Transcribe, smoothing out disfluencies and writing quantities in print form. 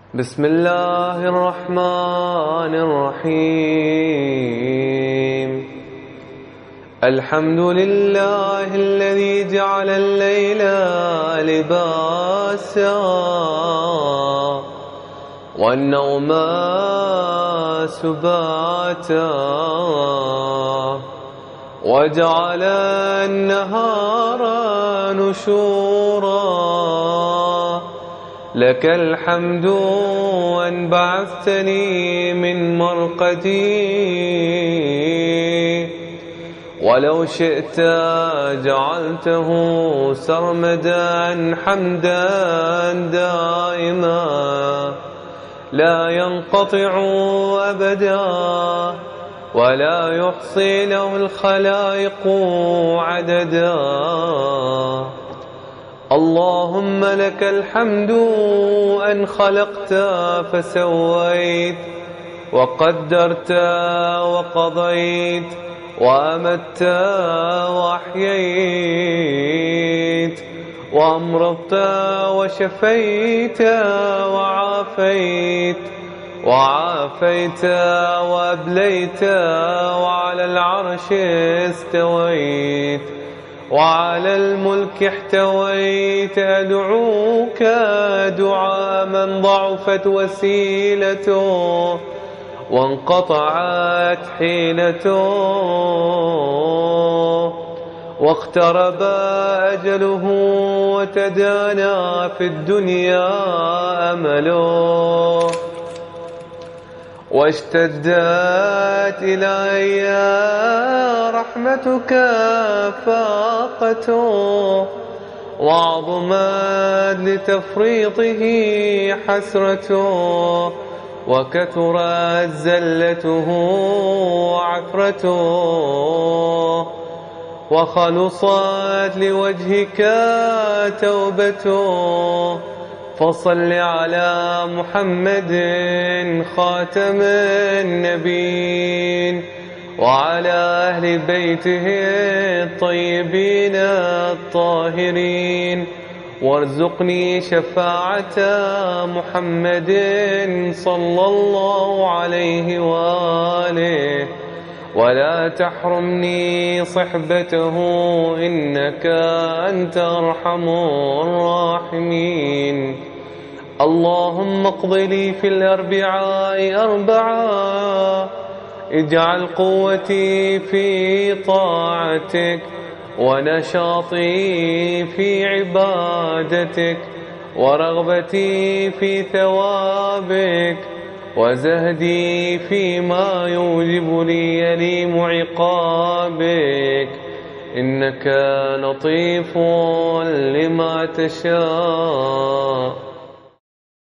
بسم الله الرحمن الرحيم. الحمد لله الذي جعل الليل لباسا والنوم سباتا وجعل النهار نشورا. لك الحمد أن بعثتني من مرقدي، ولو شئت جعلته سرمدا حمدا دائما لا ينقطع أبدا ولا يحصي له الخلائق عددا. اللهم لك الحمد أن خلقت فسويت وقدرت وقضيت وأمت وأحييت وأمرضت وشفيت وعافيت وأبليت وعلى العرش استويت وعلى الملك احتويت. أدعوك دعاء من ضعفت وسيلته وانقطعت حيلته واقترب أجله وتدانى في الدنيا أمله واشتدت إلي رحمتك فاقته وعظمت لتفريطه حسرته وكثرت زلته وعثرته وخلصت لوجهك توبته. فصل على محمد خاتم النبيين وعلى أهل بيته الطيبين الطاهرين، وارزقني شفاعة محمد صلى الله عليه وآله، ولا تحرمني صحبته إنك أنت أرحم الراحمين. اللهم اقض لي في الأربعاء أربعا، اجعل قوتي في طاعتك ونشاطي في عبادتك ورغبتي في ثوابك وزهدي فيما يوجب لي أليم عقابك، إنك لطيف لما تشاء.